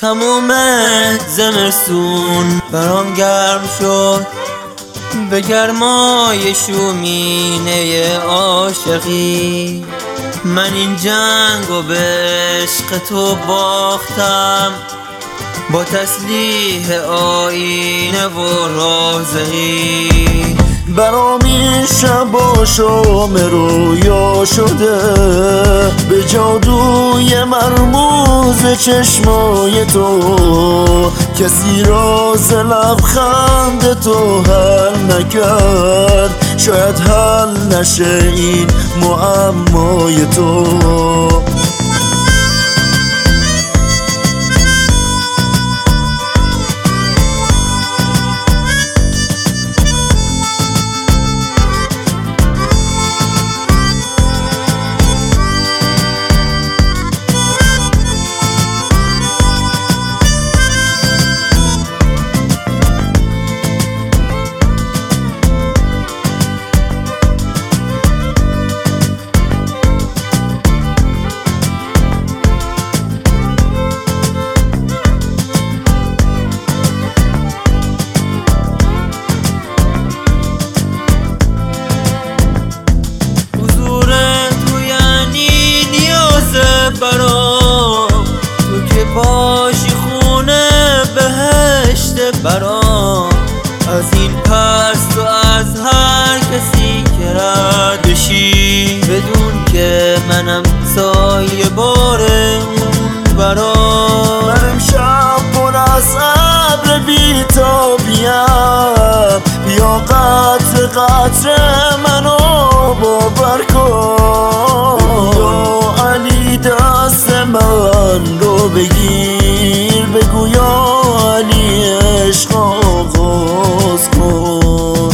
تموم زمستون برام گرم شد، به گرمای شومینه عاشقی. من این جنگو به عشق تو باختم، با تسلیح آینه و رازقی. برام این شب و شام رویا شده، به جادوی مرموز چشمای تو. کسی راز لبخند تو حل نکرد، شاید حل نشه این معمای تو. برام تو که باشی خونه بهشت برام. از این پس تو از هر کسی که رد بشی، بدون که منم سایه بار اون برام. من امشب پر از ابر بی‌تابیم، بیا قطره قطره منو باور کن. یا علی دست من رو بگیر، بگو یا علی عشق آغاز کن.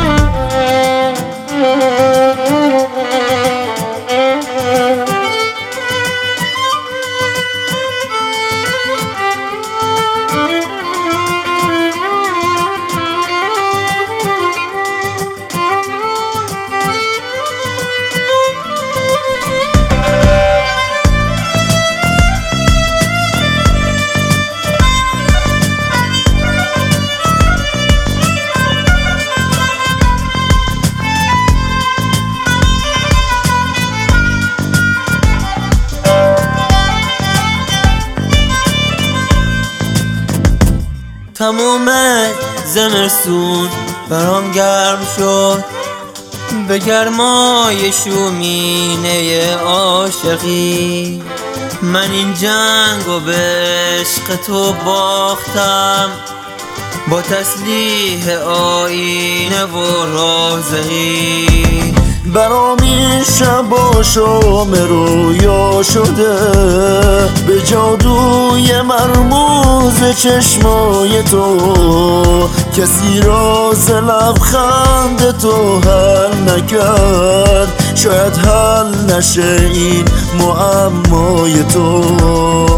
تموم زمستون برام گرم شد، به گرمای شومینه عاشقی. من این جنگو به عشق تو باختم، با تسلیح آینه و رازقی. برام این شب و شام رویا شده، به جادوی مرموز چشمای تو. کسی راز لبخند تو حل نکرد، شاید حل نشه این معمای تو.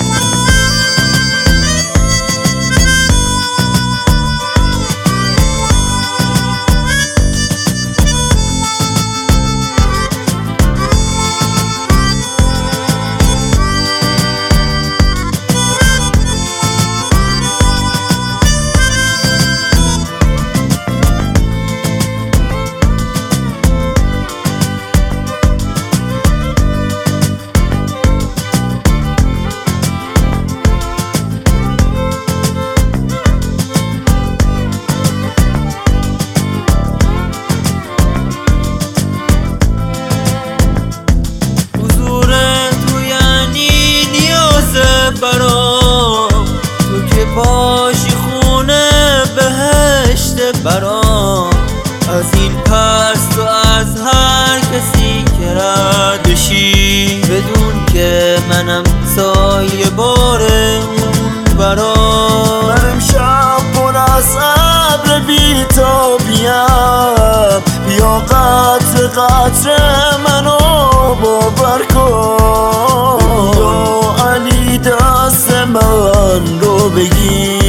برام تو که باشی خونه بهشت برام. از این پس تو از هر کسی که رد بشی، بدون که منم سایه بار اون برام. من امشب پر از ابر بی‌تابیم، بیا قطره قطره منو باور کن. یا علی دست من رو بگیر،